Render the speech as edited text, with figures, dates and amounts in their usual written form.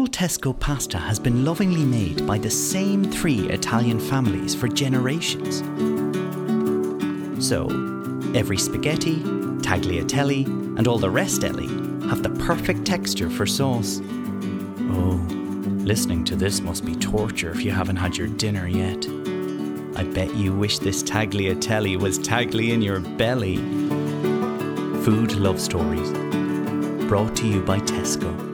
Tesco pasta has been lovingly made by the same 3 Italian families for generations. So, every spaghetti, tagliatelle, and all the rest have the perfect texture for sauce. Oh, listening to this must be torture if you haven't had your dinner yet. I bet you wish this tagliatelle was tagly in your belly. Food Love Stories, brought to you by Tesco.